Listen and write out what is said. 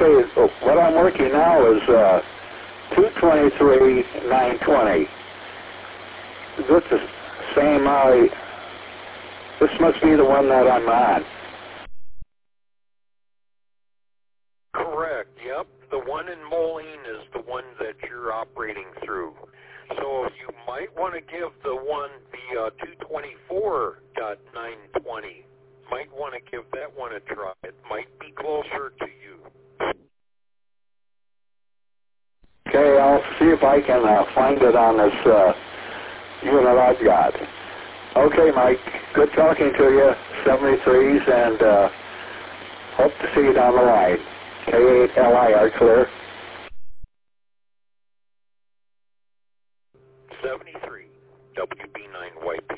Okay, so what I'm working now is 223,920. Is this the same, this must be the one that I'm on. Correct, yep. The one in Moline is the one that you're operating through. So you might want to give the one, the 224.920, might want to give that one a try. It might be closer to you. Okay, I'll see if I can find it on this unit I've got. Okay, Mike, good talking to you, 73s, and hope to see you down the line. K8LIR, clear. 73, WB9 White.